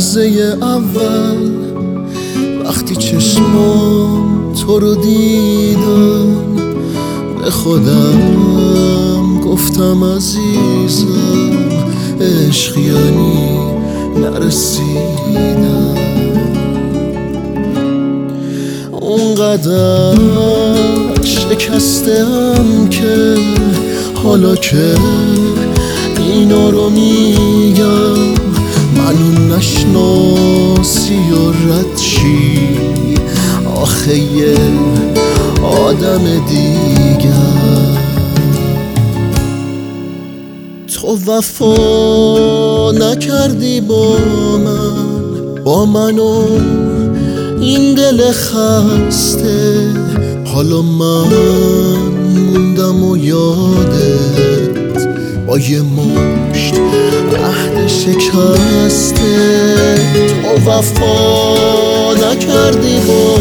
لحظه اول وقتی چشمام تو رو دیدم به خودم گفتم عزیزم عشق یعنی نرسیدم. اونقدر شکستم که حالا که اینا رو میگم منو نشناسی و رد شی آخه یه آدم دیگر. تو وفا نکردی با من و این دل خسته، حالا من موندم و یادت با یه مشت عهد شکسته. تو وفا نکردی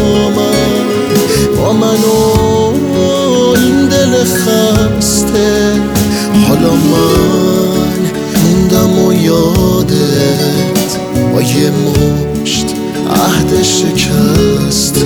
با من و این دل خسته، حالا من موندم و یادت با یه مشت عهد شکسته.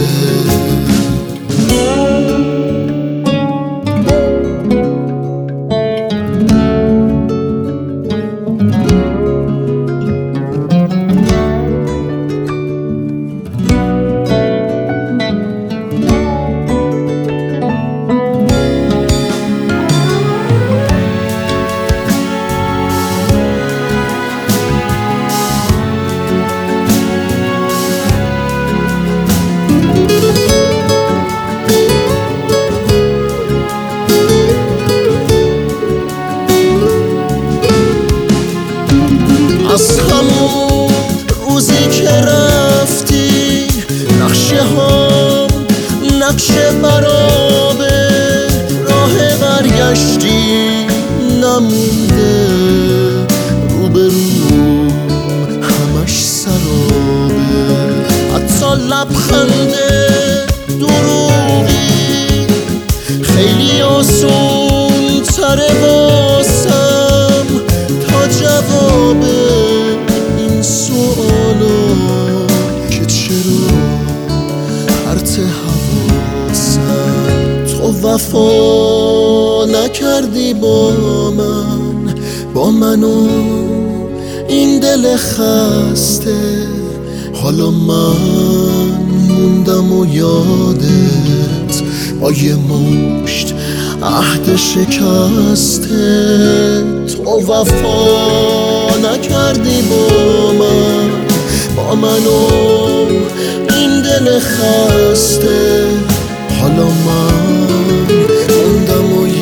از همون روزی که رفتی نقشه برابه راه برگشتی نمونده، روبرو همش سرابه، حتی لبخند دروغی خیلی آسون تره واسم تا جوابه این سوالا که چرا پرت حواسم. تو وفا نکردی با من و این دل خسته، حالا من موندم و یادت با یه مشت عهد شکسته. تو وفا نکردی با من و این دل خسته، حالا من موندم و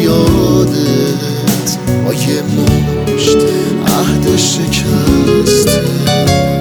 یادت با یه مشت عهد شکسته.